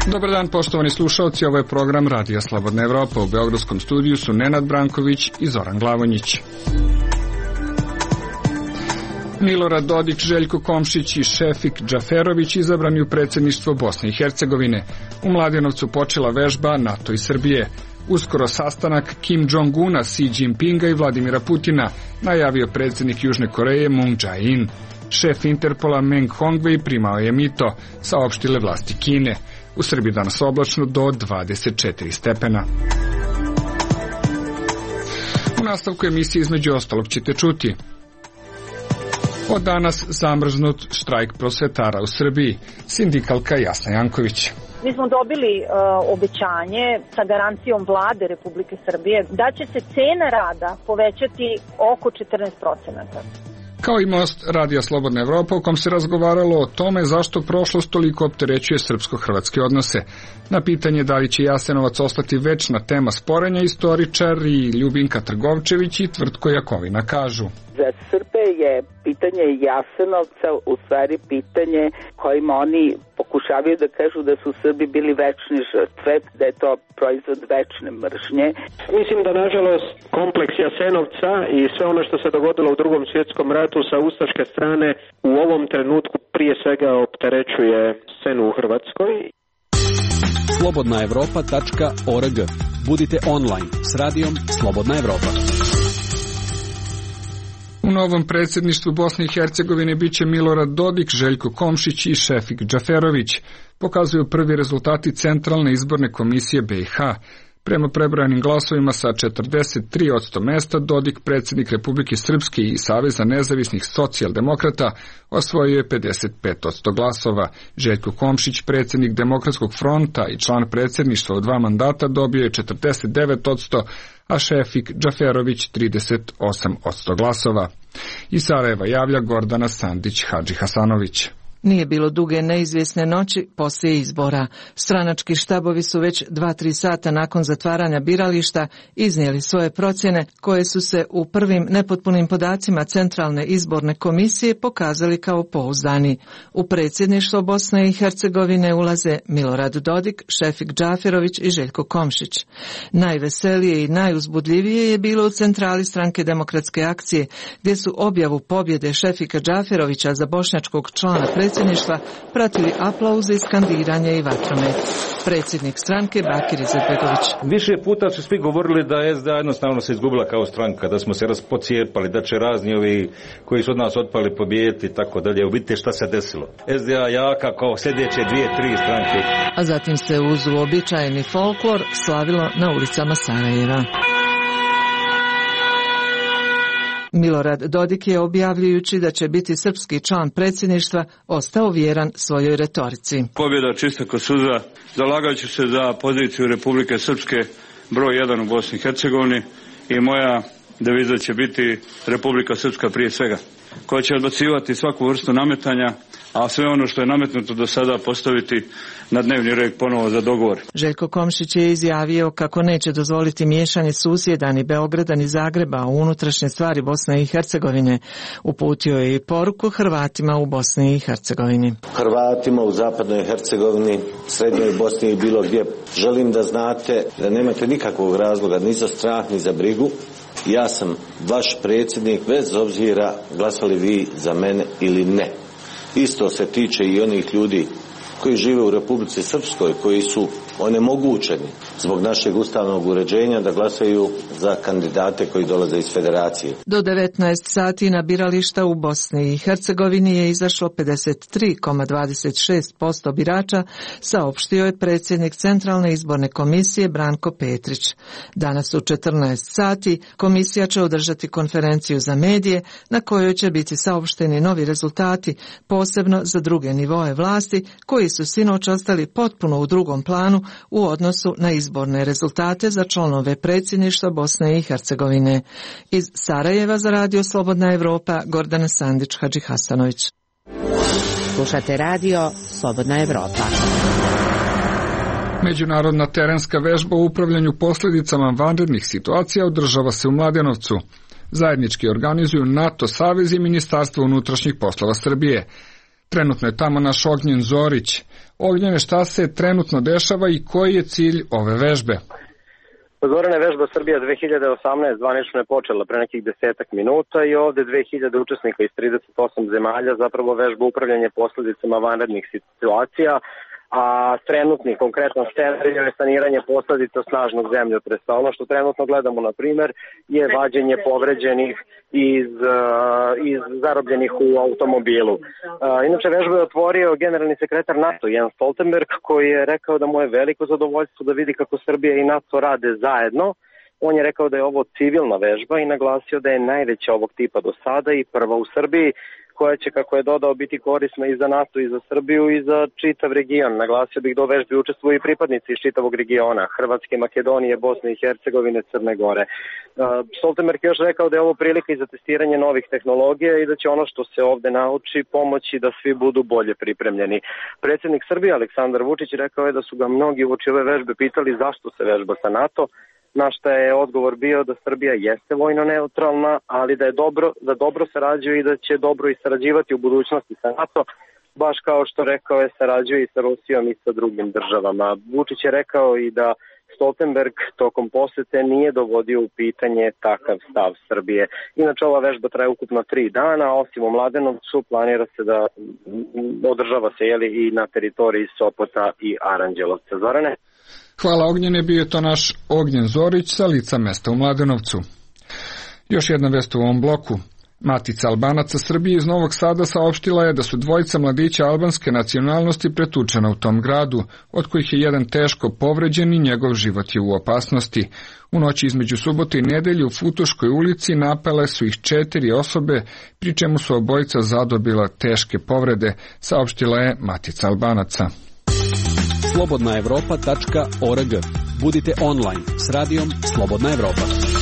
Dobar dan, poštovani slušalci, ovo je program Radija Slobodna Evropa. U beogradskom studiju su Nenad Branković i Zoran Glavonjić. Milorad Dodik, Željko Komšić i Šefik Džaferović izabrani u predsjedništvo Bosne i Hercegovine. U Mladenovcu počela vežba NATO i Srbije. Uskoro sastanak Kim Jong-una, Xi Jinpinga i Vladimira Putina, najavio predsjednik Južne Koreje Moon Jae-in. Šef Interpola Meng Hongwei primao je mito, saopštile vlasti Kine. U Srbiji danas oblačno do 24 stepena. U nastavku emisije između ostalog ćete čuti: od danas zamrznut štrajk prosvetara u Srbiji, sindikalka Jasna Janković. Mi smo dobili obećanje sa garancijom vlade Republike Srbije da će se cena rada povećati oko 14%. Kao i most Radija Slobodna Evropa, u kom se razgovaralo o tome zašto prošlost toliko opterećuje srpsko-hrvatske odnose. Na pitanje da li će Jasenovac ostati večna tema sporenja, istoričar i Ljubinka Trgovčević i Tvrtko Jakovina kažu: za Srbe je pitanje Jasenovca u stvari pitanje kojim oni pokušavaju da kažu da su Srbi bili večne žrtve, da je to proizvod večne mržnje. Mislim da nažalost kompleks Jasenovca i sve ono što se dogodilo u Drugom svjetskom ratu sa ustaške strane u ovom trenutku prije svega opterećuje scenu u Hrvatskoj. slobodnaevropa.org. Budite online s radijom Slobodna Evropa. U novom predsjedništvu Bosne i Hercegovine biće Milorad Dodik, Željko Komšić i Šefik Džaferović, pokazuju prvi rezultati Centralne izborne komisije BiH. Prema prebrojanim glasovima sa 43% mesta, Dodik, predsjednik Republike Srpske i Saveza nezavisnih socijaldemokrata, osvojio je 55% glasova. Željko Komšić, predsjednik Demokratskog fronta i član predsjedništva u 2 mandata, dobio je 49%, a Šefik Džaferović 38% glasova. Iz Sarajeva javlja Gordana Sandić-Hadži Hasanović. Nije bilo duge neizvjesne noći poslije izbora. Stranački štabovi su već 2-3 sata nakon zatvaranja birališta iznijeli svoje procjene koje su se u prvim nepotpunim podacima Centralne izborne komisije pokazali kao pouzdani. U predsjedništvo Bosne i Hercegovine ulaze Milorad Dodik, Šefik Džaferović i Željko Komšić. Najveselije i najuzbudljivije je bilo u centrali Stranke demokratske akcije, gdje su objavu pobjede Šefika Džaferovića za bošnjačkog člana predsjedništva pratili aplauze, skandiranje i vatromet. Predsjednik stranke Bakir Izetbegović. Više puta su svi govorili da SDA jednostavno se izgubila kao stranka, da smo se raspocijepali, da će razni ovi koji su od nas otpali pobijediti i tako dalje. Vidite šta se desilo. SDA jaka kao sljedeće 2-3 stranke. A zatim se uz uobičajeni folklor slavilo na ulicama Sarajeva. Milorad Dodik je, objavljujući da će biti srpski član predsjedništva, ostao vjeran svojoj retorici. Pobjeda čista ko suza, zalagajući se za poziciju Republike Srpske broj 1 u Bosni i Hercegovini, i moja deviza će biti Republika Srpska prije svega, koja će odbacivati svaku vrstu nametanja, a sve ono što je nametnuto do sada postaviti na dnevni red ponovo za dogovor. Željko Komšić je izjavio kako neće dozvoliti miješanje susjeda ni Beograda ni Zagreba u unutrašnje stvari Bosne i Hercegovine. Uputio je i poruku Hrvatima u Bosni i Hercegovini. Hrvatima u zapadnoj Hercegovini, srednjoj Bosni i bilo gdje, želim da znate da nemate nikakvog razloga ni za strah ni za brigu. Ja sam vaš predsjednik bez obzira glasali vi za mene ili ne. Isto se tiče i onih ljudi koji žive u Republici Srpskoj, koji su onemogućeni zbog našeg ustavnog uređenja da glasaju za kandidate koji dolaze iz federacije. Do 19 sati na birališta u Bosni i Hercegovini je izašlo 53,26% birača, saopštio je predsjednik Centralne izborne komisije Branko Petrić. Danas u 14 sati komisija će održati konferenciju za medije na kojoj će biti saopšteni novi rezultati, posebno za druge nivoe vlasti koji su sinoć ostali potpuno u drugom planu u odnosu na izborne rezultate za članove predsjedništva Bosne i Hercegovine. Iz Sarajeva za Radio Slobodna Evropa, Gordana Sandić-Hadži Hasanović. Slušate Radio Slobodna Evropa. Međunarodna terenska vežba u upravljanju posljedicama vanrednih situacija održava se u Mladenovcu. Zajednički organizuju NATO savez i Ministarstvo unutrašnjih poslova Srbije. Trenutno je tamo naš Ognjen Zorić. Ognjene, šta se trenutno dešava i koji je cilj ove vežbe? Zorane, vežba Srbija 2018 zvanično je počela pre nekih 10 minuta i ovde 2000 učesnika iz 38 zemalja zapravo vežba upravljanje posledicama vanrednih situacija, a trenutni konkretno scenarij je saniranje posledica snažnog zemljotresa. Ono što trenutno gledamo, na primer, je vađenje povređenih iz zarobljenih u automobilu. Inače, vežbu je otvorio generalni sekretar NATO Jens Stoltenberg, koji je rekao da mu je veliko zadovoljstvo da vidi kako Srbija i NATO rade zajedno. On je rekao da je ovo civilna vežba i naglasio da je najveća ovog tipa do sada i prva u Srbiji, koja će, kako je dodao, biti korisna i za NATO i za Srbiju i za čitav region. Naglasio bih da u vežbi učestvuju i pripadnici iz čitavog regiona, Hrvatske, Makedonije, Bosne i Hercegovine, Crne Gore. Stoltenberg je još rekao da je ovo prilika i za testiranje novih tehnologija i da će ono što se ovde nauči pomoći da svi budu bolje pripremljeni. Predsjednik Srbije Aleksandar Vučić rekao je da su ga mnogi uoči ove vežbe pitali zašto se vežba sa NATO, na što je odgovor bio da Srbija jeste vojno neutralna, ali da je dobro sarađuje i da će dobro i sarađivati u budućnosti sa NATO, baš kao što rekao je sarađuje i sa Rusijom i sa drugim državama. Vučić je rekao i da Stoltenberg tokom posete nije dovodio u pitanje takav stav Srbije. Inače, ova vežba traje ukupno 3 dana, a osim u Mladenovcu planira se da održava se i na teritoriji Sopota i Aranđelovca. Zorane? Hvala Ognjene, bio je to naš Ognjen Zorić sa lica mesta u Mladenovcu. Još jedna vest u ovom bloku. Matica Albanaca Srbije iz Novog Sada saopštila je da su dvojica mladića albanske nacionalnosti pretučena u tom gradu, od kojih je jedan teško povređen i njegov život je u opasnosti. U noći između subote i nedelje u Futoškoj ulici napale su ih 4 osobe, pri čemu su obojica zadobila teške povrede, saopštila je Matica Albanaca. slobodnaevropa.org. Budite online s radijom Slobodna Evropa.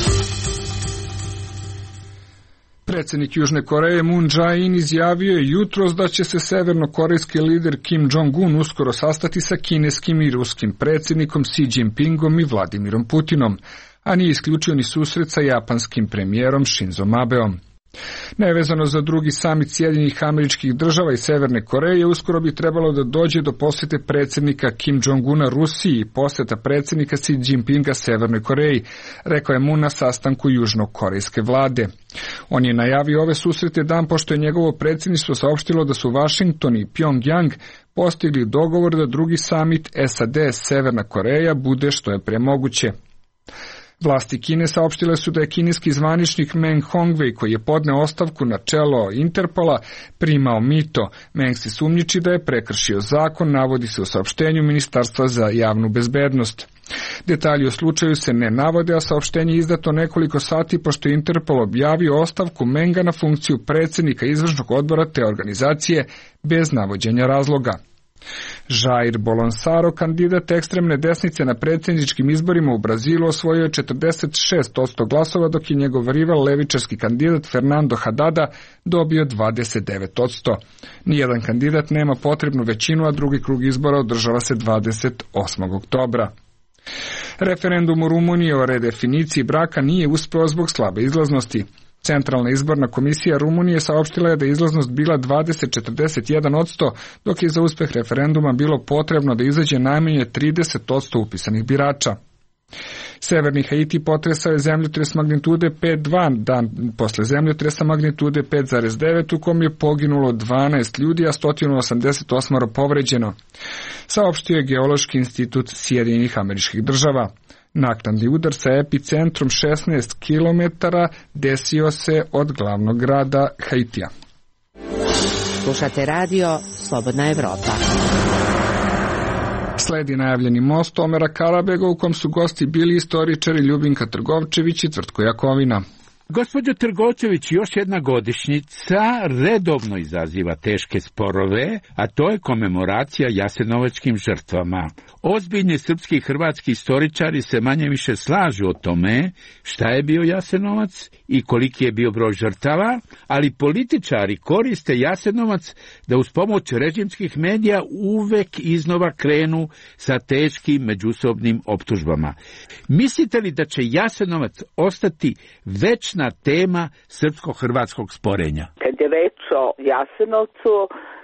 Predsjednik Južne Koreje Moon Jae-in izjavio je jutros da će se severnokorejski lider Kim Jong-un uskoro sastati sa kineskim i ruskim predsjednikom Xi Jinpingom i Vladimirom Putinom, a nije isključio ni susret sa japanskim premijerom Shinzom Abeom. Nevezano za drugi samit Sjedinjenih Američkih Država i Severne Koreje, uskoro bi trebalo da dođe do posjete predsjednika Kim Jong-una Rusiji i posjeta predsjednika Xi Jinpinga Severnoj Koreji, rekao je Moon na sastanku južnokorejske vlade. On je najavio ove susrete dan pošto je njegovo predsjedništvo saopštilo da su Washington i Pyongyang postigli dogovor da drugi samit SAD-Severna Koreja bude što je pre moguće. Vlasti Kine saopštile su da je kineski zvaničnik Meng Hongwei, koji je podneo ostavku na čelo Interpola, primao mito. Meng se sumnjiči da je prekršio zakon, navodi se u saopštenju Ministarstva za javnu bezbednost. Detalji o slučaju se ne navode, a saopštenje je izdato nekoliko sati pošto je Interpol objavio ostavku Menga na funkciju predsjednika izvršnog odbora te organizacije bez navođenja razloga. Jair Bolsonaro, kandidat ekstremne desnice na predsjedničkim izborima u Brazilu, osvojio je 46% glasova, dok je njegov rival levičarski kandidat Fernando Haddada dobio 29%. Nijedan kandidat nema potrebnu većinu, a drugi krug izbora održava se 28. oktobra. Referendum u Rumuniji o redefiniciji braka nije uspeo zbog slabe izlaznosti. Centralna izborna komisija Rumunije saopštila je da je izlaznost bila 20,41%, dok je za uspeh referenduma bilo potrebno da izađe najmanje 30% upisanih birača. Severni Haiti potresao je zemljotres magnitude 5,2 dan posle zemljotresa magnitude 5,9 u kom je poginulo 12 ljudi, a 188 povređeno, saopštio je Geološki institut Sjedinjenih Američkih Država. Naknadni udar sa epicentrom 16 km desio se od glavnog grada Haitija. Slušate radio Slobodna Evropa. Sledi najavljeni most Omera Karabega u kom su gosti bili istoričari Ljubinka Trgovčević i Tvrtko Jakovina. Gospođo Trgovčević, još jedna godišnjica redovno izaziva teške sporove, a to je komemoracija jasenovačkim žrtvama. Ozbiljni srpski i hrvatski istoričari se manje više slažu o tome šta je bio Jasenovac i koliki je bio broj žrtava, ali političari koriste Jasenovac da uz pomoć režimskih medija uvek iznova krenu sa teškim međusobnim optužbama. Mislite li da će Jasenovac ostati večna tema srpsko-hrvatskog sporenja? Kad je reč o Jasenovcu,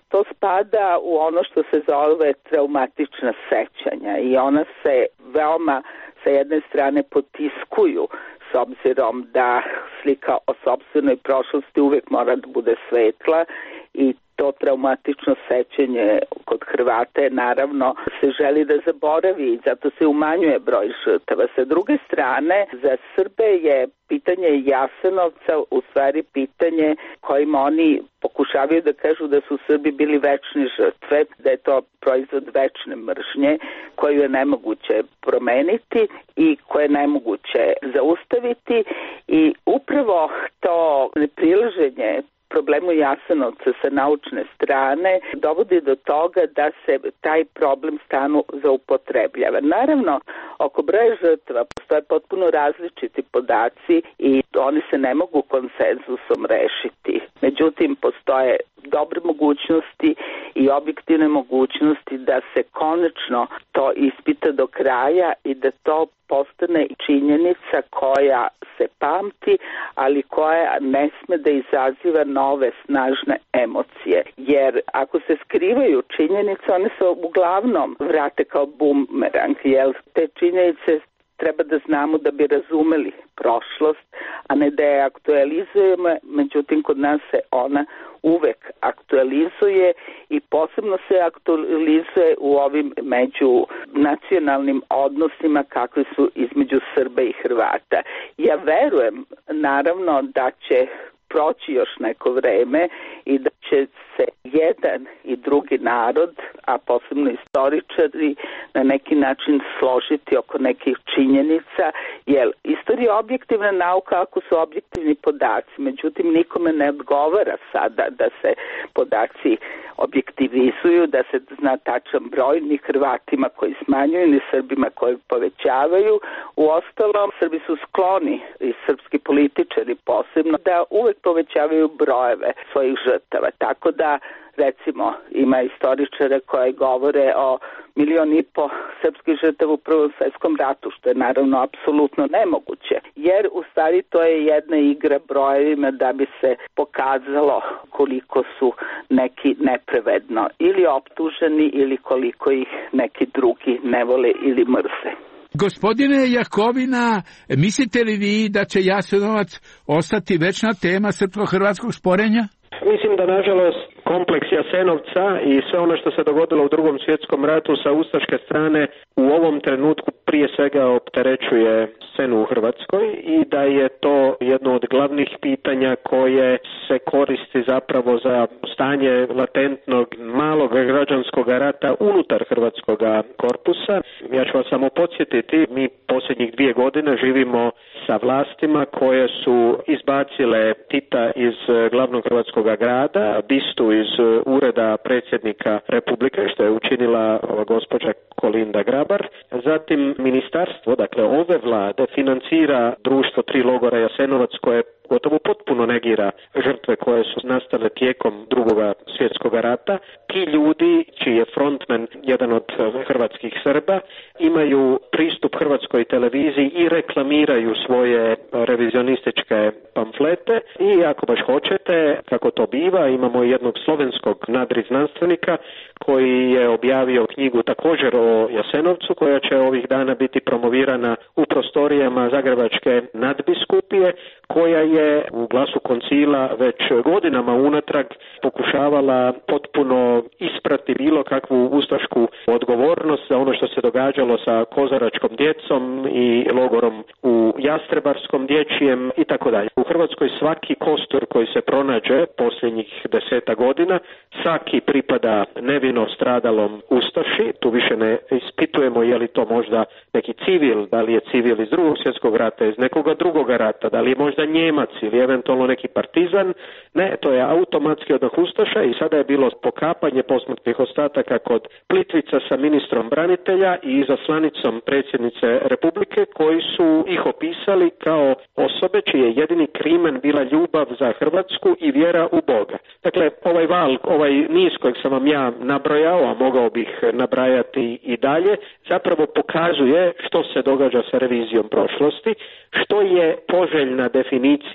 To spada u ono što se zove traumatična sećanja i ona se veoma sa jedne strane potiskuju s obzirom da slika o sopstvenoj prošlosti uvek mora da bude svetla i to traumatično sećanje kod Hrvata je naravno se želi da zaboravi i zato se umanjuje broj žrtava. Sa druge strane, za Srbe je pitanje Jasenovca u stvari pitanje kojim oni pokušavaju da kažu da su Srbi bili večni žrtve, da je to proizvod večne mržnje koju je nemoguće promeniti i koje je nemoguće zaustaviti i upravo to neprilaženje problemu Jasenovca sa naučne strane dovodi do toga da se taj problem stalno zaupotrebljava. Naravno, oko broja žrtava postoje potpuno različiti podaci i oni se ne mogu konsenzusom rešiti. Međutim, postoje dobre mogućnosti i objektivne mogućnosti da se konačno to ispita do kraja i da to postane činjenica koja se pamti, ali koja ne sme da izaziva nove snažne emocije. Jer ako se skrivaju činjenice, one se uglavnom vrate kao bumerang, jer te činjenice treba da znamo da bi razumeli prošlost, a ne da je aktualizujemo, međutim kod nas se ona uvek aktualizuje i posebno se aktualizuje u ovim međunacionalnim odnosima kakvi su između Srba i Hrvata. Ja verujem naravno da će proći još neko vreme i da će se jedan i drugi narod, a posebno istoričari, na neki način složiti oko nekih činjenica, jer istorija je objektivna nauka ako su objektivni podaci, međutim nikome ne odgovara sada da se podaci objektivizuju, da se zna tačan broj ni Hrvatima koji smanjuju, ni Srbima koji povećavaju. Uostalom, Srbi su skloni i srpski političari posebno da uvek povećavaju brojeve svojih žrtava, tako da recimo ima istoričare koje govore o 1,5 miliona srpskih žrtava u Prvom svetskom ratu, što je naravno apsolutno nemoguće, jer u stvari to je jedna igra brojevima da bi se pokazalo koliko su neki nepravedno ili optuženi ili koliko ih neki drugi ne vole ili mrze. Gospodine Jakovina, mislite li vi da će Jasenovac ostati večna tema srpsko-hrvatskog sporenja? Mislim da nažalost kompleks Jasenovca i sve ono što se dogodilo u Drugom svjetskom ratu sa ustaške strane u ovom trenutku prije svega opterećuje scenu u Hrvatskoj i da je to jedno od glavnih pitanja koje se koristi zapravo za stanje latentnog malog građanskog rata unutar hrvatskog korpusa. Ja ću vas samo podsjetiti, mi posljednjih 2 godine živimo sa vlastima koje su izbacile Tita iz glavnog hrvatskog grada, bistu iz ureda predsjednika Republike, što je učinila ova gospođa Kolinda Grabar. Zatim ministarstvo, dakle ove vlade, financira društvo 3 logora Jasenovac koje gotovo potpuno negira žrtve koje su nastale tijekom Drugog svjetskog rata. Ti ljudi, čiji je frontman jedan od hrvatskih Srba, imaju pristup hrvatskoj televiziji i reklamiraju svoje revizionističke pamflete i ako baš hoćete, kako to biva, imamo jednog slovenskog nadriznanstvenika koji je objavio knjigu također o Jasenovcu koja će ovih dana biti promovirana u prostorijama Zagrebačke nadbiskupije, koja je u Glasu koncila već godinama unatrag pokušavala potpuno isprati bilo kakvu ustašku odgovornost za ono što se događalo sa kozaračkom djecom i logorom u Jastrebarskom dječjem i tako dalje. U Hrvatskoj svaki kostur koji se pronađe posljednjih 10 godina, svaki pripada nevino stradalom ustaši, tu više ne ispitujemo je li to možda neki civil, da li je civil iz Drugog svjetskog rata, iz nekoga drugoga rata, da li je možda Njemac ili eventualno neki partizan, ne, to je automatski odmah ustaša i sada je bilo pokapanje posmrtnih ostataka kod Plitvica sa ministrom branitelja i izaslanicom predsjednice Republike koji su ih opisali kao osobe čiji je jedini krimen bila ljubav za Hrvatsku i vjera u Boga. Dakle, ovaj val, ovaj niz kojeg sam vam ja nabrojao, a mogao bih nabrajati i dalje, zapravo pokazuje što se događa sa revizijom prošlosti, što je poželjna definicija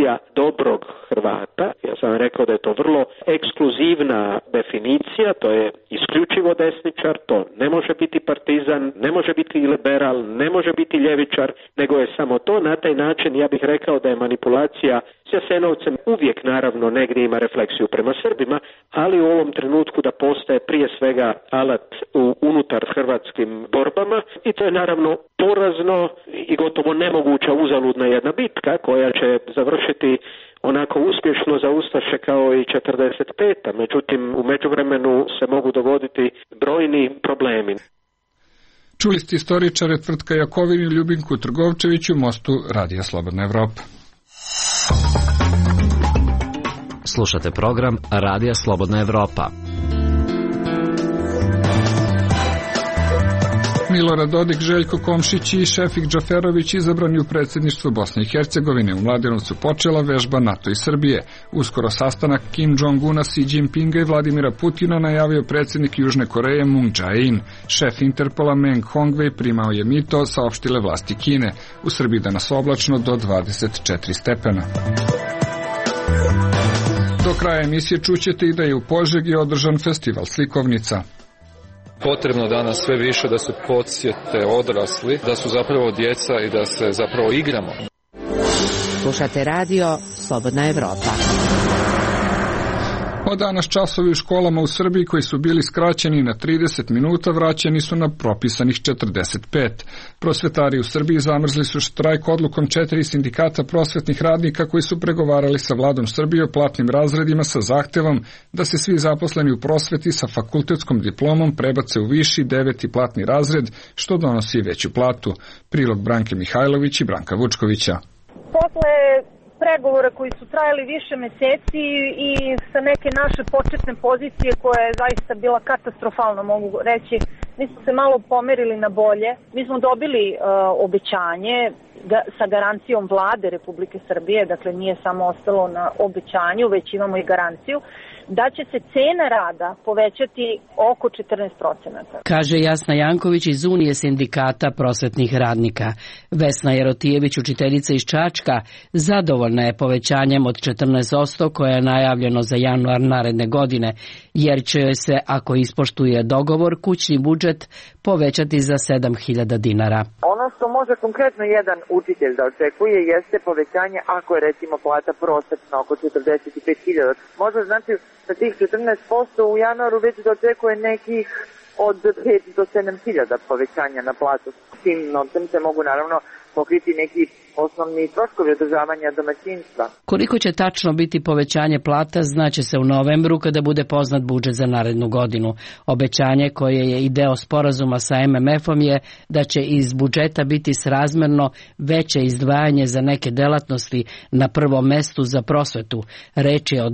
definicija dobrog Hrvata. Ja sam rekao da je to vrlo ekskluzivna definicija, to je isključivo desničar, to ne može biti partizan, ne može biti liberal, ne može biti ljevičar, nego je samo to. Na taj način ja bih rekao da je manipulacija s Jasenovcem uvijek naravno negdje ima refleksiju prema Srbima, ali u ovom trenutku da postaje prije svega alat unutar hrvatskim borbama i to je naravno porazno i gotovo nemoguća uzaludna jedna bitka koja će završiti onako uspješno za ustaše kao i 45. Međutim, u međuvremenu se mogu dogoditi brojni problemi. Čuli ste istoričare Tvrtka Jakovin i Ljubinku Trgovčević u Mostu Radija Slobodna Evropa. Slušate program Radija Slobodna Evropa. Milorad Dodik, Željko Komšić i Šefik Džaferović izabrani u predsjedništvo Bosne i Hercegovine. U Mladenovcu počela vežba NATO i Srbije. Uskoro sastanak Kim Jong-una, Xi Jinpinga i Vladimira Putina najavio predsjednik Južne Koreje Moon Jae-in. Šef Interpola Meng Hongwei primao je mito, saopštile vlasti Kine. U Srbiji danas oblačno do 24 stepena. Do kraja emisije čućete i da je u Požegi održan festival slikovnica. Potrebno danas sve više da se podsjete odrasli, da su zapravo djeca i da se zapravo igramo. Slušate radio Slobodna Evropa. Od danas časovi u školama u Srbiji koji su bili skraćeni na 30 minuta vraćeni su na propisanih 45. Prosvetari u Srbiji zamrzli su štrajk odlukom 4 sindikata prosvetnih radnika koji su pregovarali sa vladom Srbije o platnim razredima sa zahtevom da se svi zaposleni u prosveti sa fakultetskom diplomom prebace u viši 9. platni razred, što donosi veću platu. Prilog Branke Mihajlović i Branka Vučkovića. Posle pregovora koji su trajali više meseci i sa neke naše početne pozicije koja je zaista bila katastrofalna, mogu reći, mi smo se malo pomerili na bolje. Mi smo dobili obećanje sa garancijom vlade Republike Srbije, dakle nije samo ostalo na obećanju, već imamo i garanciju, da će se cena rada povećati oko 14%. Kaže Jasna Janković iz Unije sindikata prosvetnih radnika. Vesna Jerotijević, učiteljica iz Čačka, zadovoljna je povećanjem od 14% koje je najavljeno za januar naredne godine, jer će se, ako ispoštuje dogovor, kućni budžet povećati za 7.000 dinara. Ono što može konkretno jedan učitelj da očekuje jeste povećanje ako je recimo plata prosječna oko 45.000. Može znači sa tih 14% u januaru već da očekuje nekih od 5 do 7.000 povećanja na platu. S tim novcem se mogu naravno pokriti neki osnovni troškovi održavanja domaćinstva. Koliko će tačno biti povećanje plata znaće se u novembru kada bude poznat budžet za narednu godinu. Obećanje koje je i deo sporazuma sa MMF-om je da će iz budžeta biti srazmerno veće izdvajanje za neke delatnosti, na prvom mestu za prosvetu. Reč je o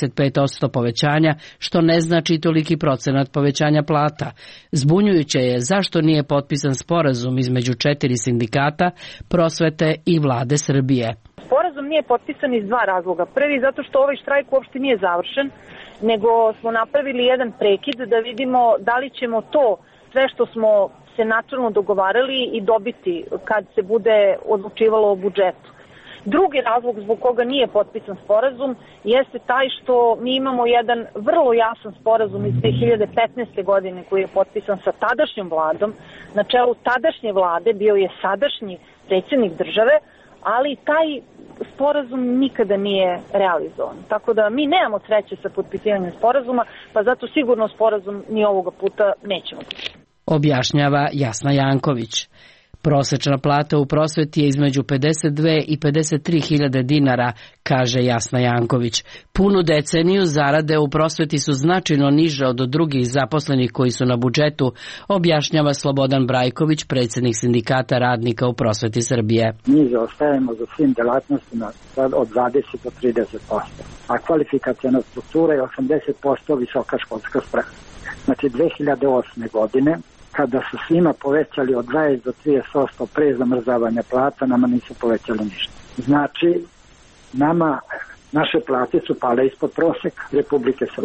25% povećanja, što ne znači toliki procenat povećanja plata. Zbunjujuće je zašto nije potpisan sporazum između 4 sindikata, prosvete i vlade Srbije. Sporazum nije potpisan iz dva razloga. Prvi, zato što ovaj štrajk uopšte nije završen, nego smo napravili jedan prekid da vidimo da li ćemo to sve što smo se načelno dogovarali i dobiti kad se bude odlučivalo o budžetu. Drugi razlog zbog koga nije potpisan sporazum jeste taj što mi imamo jedan vrlo jasan sporazum iz 2015. godine koji je potpisan sa tadašnjom vladom. Na čelu tadašnje vlade bio je sadašnji predsjednik države, ali taj sporazum nikada nije realizovan. Tako da mi nemamo sreće sa potpisivanjem sporazuma, pa zato sigurno sporazum ni ovoga puta nećemo. Objašnjava Jasna Janković. Prosečna plata u prosveti je između 52 i 53.000 dinara, kaže Jasna Janković. Punu deceniju zarade u prosveti su značajno niže od drugih zaposlenih koji su na budžetu, objašnjava Slobodan Brajković, predsjednik sindikata radnika u prosveti Srbije. Mi zaostajemo za svim delatnostima od 20 do 30%, a kvalifikacijna struktura je 80% visoka školska sprema. Znači 2008. godine, kada su svima povećali od 20 do 30% pre zamrzavanja plata, nama nisu povećali ništa. Znači, naše plate su pale ispod proseka Republike Srbije.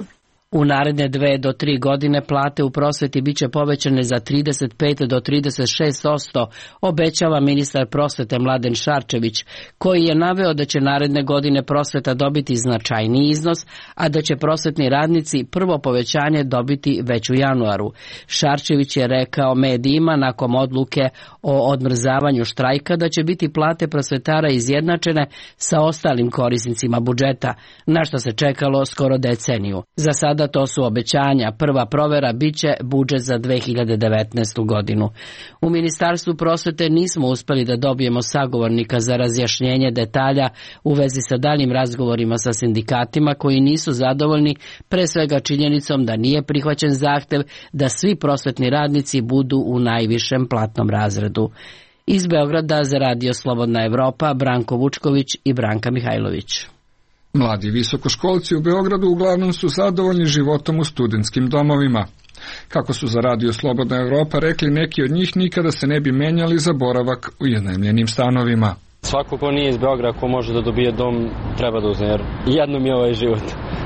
U naredne 2 do 3 godine plate u prosveti biće povećane za 35 do 36%, obećava ministar prosvete Mladen Šarčević, koji je naveo da će naredne godine prosveta dobiti značajniji iznos, a da će prosvetni radnici prvo povećanje dobiti već u januaru. Šarčević je rekao medijima nakon odluke o odmrzavanju štrajka da će biti plate prosvetara izjednačene sa ostalim korisnicima budžeta, na što se čekalo skoro deceniju. Za sada to su obećanja. Prva provera biće budžet za 2019. godinu. U Ministarstvu prosvete nismo uspeli da dobijemo sagovornika za razjašnjenje detalja u vezi sa daljim razgovorima sa sindikatima koji nisu zadovoljni pre svega činjenicom da nije prihvaćen zahtev da svi prosvetni radnici budu u najvišem platnom razredu. Iz Beograda za Radio Slobodna Evropa, Branko Vučković i Branka Mihajlović. Mladi visokoškolci u Beogradu uglavnom su zadovoljni životom u studentskim domovima. Kako su za Radio Slobodna Evropa rekli, neki od njih nikada se ne bi menjali za boravak u iznajmljenim stanovima. Svako ko nije iz Beograda, ko može da dobije dom, treba da uzme, jer jednom je ovaj život.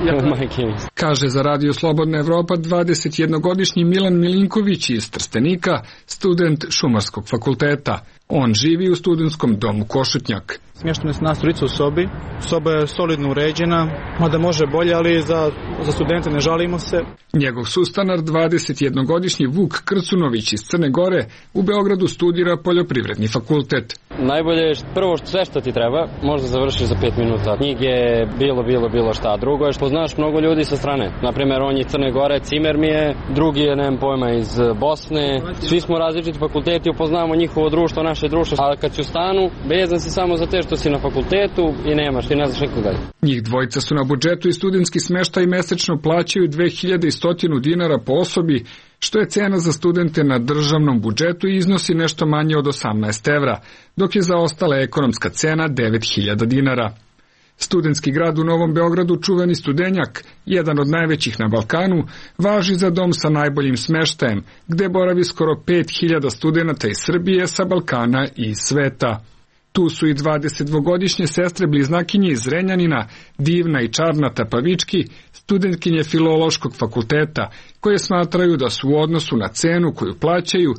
Kaže za Radio Slobodna Evropa 21-godišnji Milan Milinković iz Trstenika, student Šumarskog fakulteta. On živi u studentskom domu Košutnjak. Smješteno se nas trojica u sobi. Soba je solidno uređena, mada može bolje, ali za studente ne žalimo se. Njegov sustanar, 21-godišnji Vuk Krcunović iz Crne Gore, u Beogradu studira poljoprivredni fakultet. Najbolje je prvo sve što ti treba, možda završiš za 5 minuta. Knjige, bilo šta. Drugo je što znaš mnogo ljudi sa strane. Naprimjer, on je iz Crne Gore, cimer mi je, drugi je, nemam pojma, iz Bosne. Svi smo različiti fakulteti, upoznamo njihovo društvo, naše društvo, ali kad si u stanu, vezan si samo za te što si na fakultetu i nemaš, ti ne znaš nikog dalje. Njih dvojica su na budžetu i studentski smeštaj mesečno plaćaju 2100 dinara po osobi, što je cena za studente na državnom budžetu i iznosi nešto manje od 18 evra, dok je za ostale ekonomska cena 9000 dinara. Studentski grad u Novom Beogradu, čuveni Studenjak, jedan od najvećih na Balkanu, važi za dom sa najboljim smeštajem, gde boravi skoro 5000 studenata iz Srbije, sa Balkana i sveta. Tu su i 22-godišnje sestre bliznakinje iz Zrenjanina, Divna i Čarnata Pavički, studentkinje Filološkog fakulteta, koje smatraju da su u odnosu na cenu koju plaćaju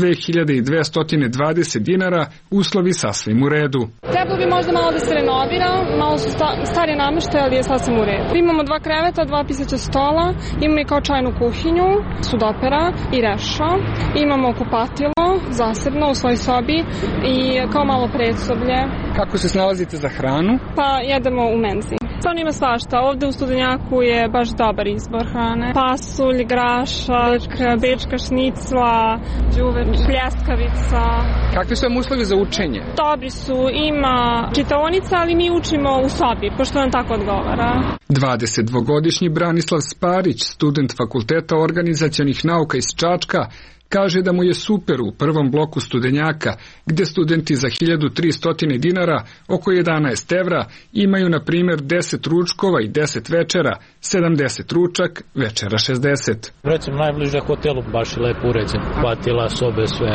2220 dinara uslovi sasvim u redu. Trebalo bi možda malo da se renovira, malo su stari nameštaj, ali je sasvim u redu. Imamo 2 kreveta, 2 pisaća stola, imamo i kao čajnu kuhinju, sudopera i reša, imamo kupatilo zasebno u svojoj sobi i kao malo predsoblje. Kako se snalazite za hranu? Pa jedemo u menzi. Stvarno ima svašta. Ovde u Studenjaku je baš dobar izbor hrane. Pasulj, grašak, bečka šnicla, đuveč, pljeskavica. Kakvi su vam uslovi za učenje? Dobri su. Ima čitaonica, ali mi učimo u sobi, pošto nam tako odgovara. 22-godišnji Branislav Sparić, student Fakulteta organizacionih nauka iz Čačka, kaže da mu je super u prvom bloku Studenjaka, gde studenti za 1300 dinara, oko 11 evra, imaju na primjer 10 ručkova i 10 večera, 70 ručak, večera 60. Recimo najbliže hotelu, baš je lepo uređen, patila, sobe, sve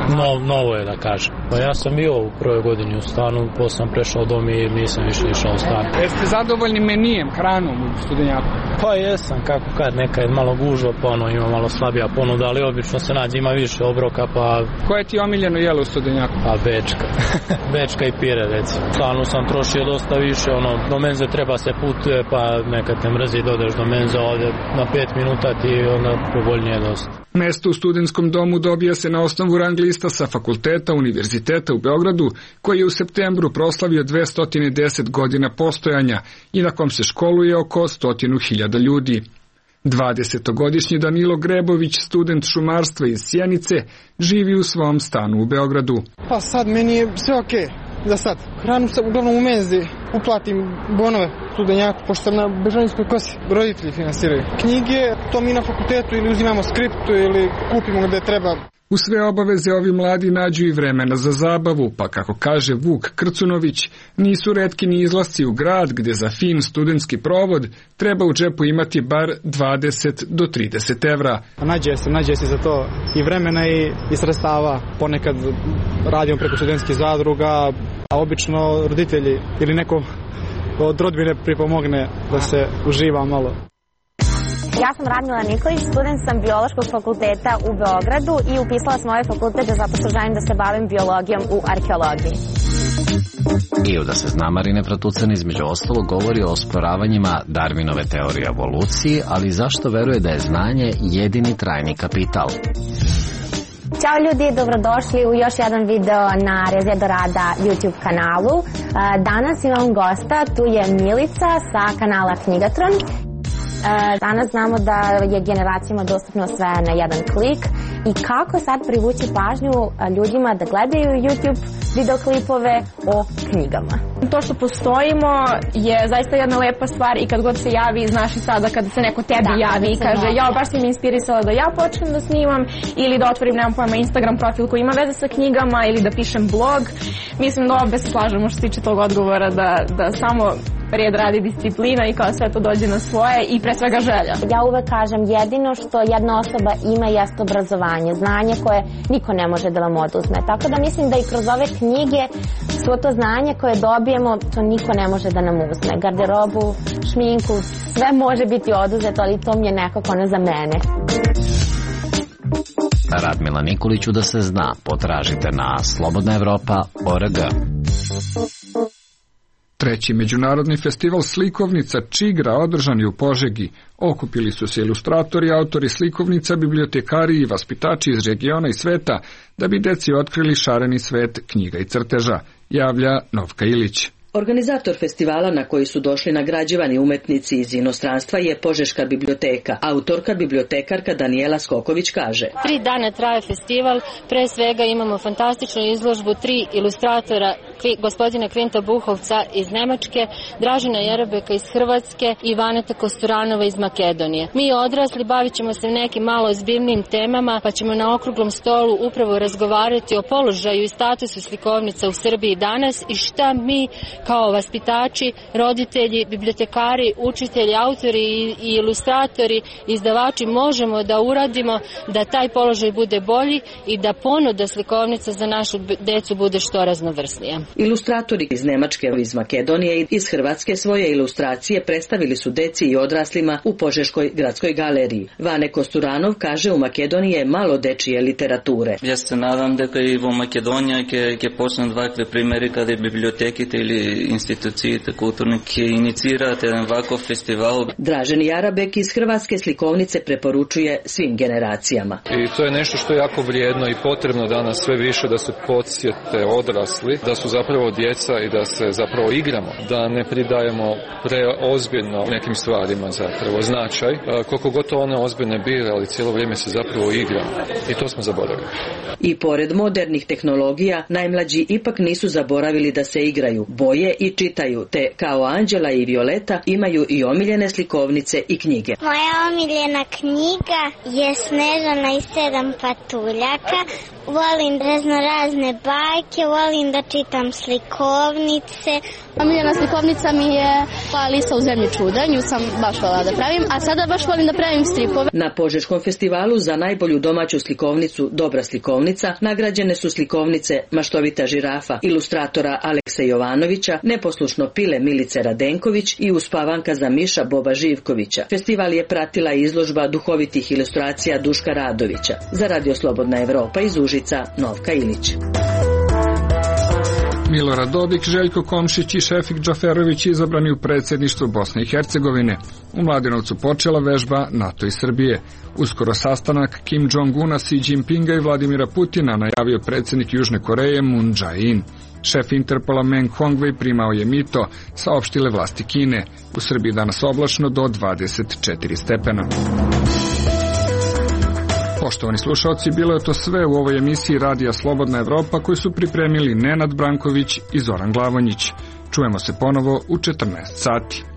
novo je da kažem. Pa ja sam bio u prvoj godini u stanu, posle sam prešao dom i nisam više išao u stan. Jeste zadovoljni menijem, hranom u Studenjaku? Pa jesam, kako kad, neka je malo gužva, pa ima malo slabija ponuda, ali obično se ima više obroka, pa... Koje ti je omiljeno jelo u Studenjaku? Pa bečka. Bečka i pire, recimo. Stvarno sam trošio dosta više, do menze treba se putuje, pa nekad te mrzi, dodeš do menze, ovdje na 5 minuta ti onda povoljnije dosta. Mesto u studentskom domu dobija se na osnovu rang lista sa fakulteta Univerziteta u Beogradu, koji je u septembru proslavio 210 godina postojanja i na kom se školuje oko 100.000 ljudi. 20-godišnji Danilo Grebović, student šumarstva iz Sjenice, živi u svom stanu u Beogradu. Pa sad meni je sve okej, za sad. Hranu sam uglavnom u menzi, uplatim bonove Studenjaku, pošto sam na Bežanijskoj kosi. Roditelji finansiraju. Knjige, to mi na fakultetu ili uzimamo skriptu ili kupimo gde treba. U sve obaveze ovi mladi nađu i vremena za zabavu, pa kako kaže Vuk Krcunović, nisu retki ni izlasci u grad gde za fin studentski provod treba u džepu imati bar 20 do 30 evra. Nađe se za to i vremena i sredstava. Ponekad radimo preko studentskih zadruga, a obično roditelji ili neko od rodbine pripomogne da se uživa malo. Ja sam Radmila Nikolić, student sam Biološkog fakulteta u Beogradu i upisala sam ovaj fakultet zato što želim da se bavim biologijom u arheologiji. I da se zna, Marine Pratucan između ostalog govori o osporavanjima Darwinove teorije evoluciji, ali zašto veruje da je znanje jedini trajni kapital? Ćao ljudi, dobrodošli u još jedan video na Rezija do rada YouTube kanalu. Danas imam gosta, tu je Milica sa kanala Knjigatron. Danas znamo da je generacijama dostupno sve na jedan klik i kako sad privući pažnju ljudima da gledaju YouTube videoklipove o knjigama. To što postojimo je zaista jedna lepa stvar i kad god se javi, znaš i sada kada se neko tebi javi i kaže ja baš si mi inspirisala da ja počnem da snimam ili da otvorim, nemam pojma, Instagram profil koji ima veze sa knjigama ili da pišem blog. Mislim da obe se slažemo što se tiče tog odgovora da samo red radi disciplina i kao sve to dođe na svoje i pre svega želja. Ja uvek kažem jedino što jedna osoba ima jeste obrazovanje, znanje koje niko ne može da vam oduzme. Tako da mislim da i kroz ove knjige svo to znanje koje dobijemo, to niko ne može da nam uzme. Garderobu, šminku, sve može biti oduzeto, ali to mi je nekako ne za mene. Radmila Nikoliću da se zna, potražite na slobodnaevropa.org. Treći međunarodni festival slikovnica Čigra održan je u Požegi. Okupili su se ilustratori, autori slikovnica, bibliotekari i vaspitači iz regiona i sveta da bi deci otkrili šareni svet knjiga i crteža, javlja Novka Ilić. Organizator festivala na koji su došli nagrađivani umetnici iz inostranstva je Požeška biblioteka. Autorka, bibliotekarka Danijela Skoković kaže: 3 dana traje festival, pre svega imamo fantastičnu izložbu 3 ilustratora, gospodina Kvinta Buhovca iz Nemačke, Dražena Jerebeka iz Hrvatske i Vaneta Kosturanova iz Makedonije. Mi odrasli bavit ćemo se nekim malo ozbiljnim temama, pa ćemo na okruglom stolu upravo razgovarati o položaju i statusu slikovnica u Srbiji danas i šta mi kao vaspitači, roditelji, bibliotekari, učitelji, autori i ilustratori, izdavači možemo da uradimo da taj položaj bude bolji i da ponuda slikovnica za našu decu bude što raznovrsnija. Ilustratori iz Nemačke, iz Makedonije i iz Hrvatske svoje ilustracije predstavili su deci i odraslima u Požeškoj gradskoj galeriji. Vane Kosturanov kaže u Makedoniji je malo dečije literature. Ja se nadam da i u Makedoniji će počne ovakve primjeri kada je bibliotekite ili institucije kulturne inicirate jedan ovakav festival. Dražen Jarabek iz Hrvatske slikovnice preporučuje svim generacijama. I to je nešto što je jako vrijedno i potrebno danas sve više da se podsjete odrasli, da su zapravo djeca i da se zapravo igramo, da ne pridajemo preozbiljno nekim stvarima zapravo značaj, koliko god to one ozbiljne bile, ali cijelo vrijeme se zapravo igramo i to smo zaboravili. I pored modernih tehnologija, najmlađi ipak nisu zaboravili da se igraju, boje i čitaju, te kao Anđela i Violeta imaju i omiljene slikovnice i knjige. Moja omiljena knjiga je Snežana i 7 patuljaka. Volim raznorazne bajke, volim da čitam slikovnice. Omiljena slikovnica mi je Alisa u zemlji čuda, nju sam baš volila da pravim, a sada baš volim da pravim stripove. Na Požeškom festivalu za najbolju domaću slikovnicu Dobra slikovnica nagrađene su slikovnice Maštovita žirafa ilustratora Aleksa Jovanovića, Neposlušno pile Milice Radenković i Uspavanka za miša Boba Živkovića. Festival je pratila izložba duhovitih ilustracija Duška Radovića. Za Radio Slobodna Evropa iz Užica, Novka Ilić. Milorad Dodik, Željko Komšić i Šefik Džaferović izabrani u predsjedništvu Bosne i Hercegovine. U Mladenovcu počela vežba NATO i Srbije. Uskoro sastanak Kim Jong-una, Xi Jinpinga i Vladimira Putina, najavio predsjednik Južne Koreje Moon Jae-in. Šef Interpola Meng Hongwei primao je mito, saopštile vlasti Kine. U Srbiji danas oblačno do 24 stepena. Poštovani slušalci, bilo je to sve u ovoj emisiji Radija Slobodna Evropa koju su pripremili Nenad Branković i Zoran Glavonjić. Čujemo se ponovo u 14 sati.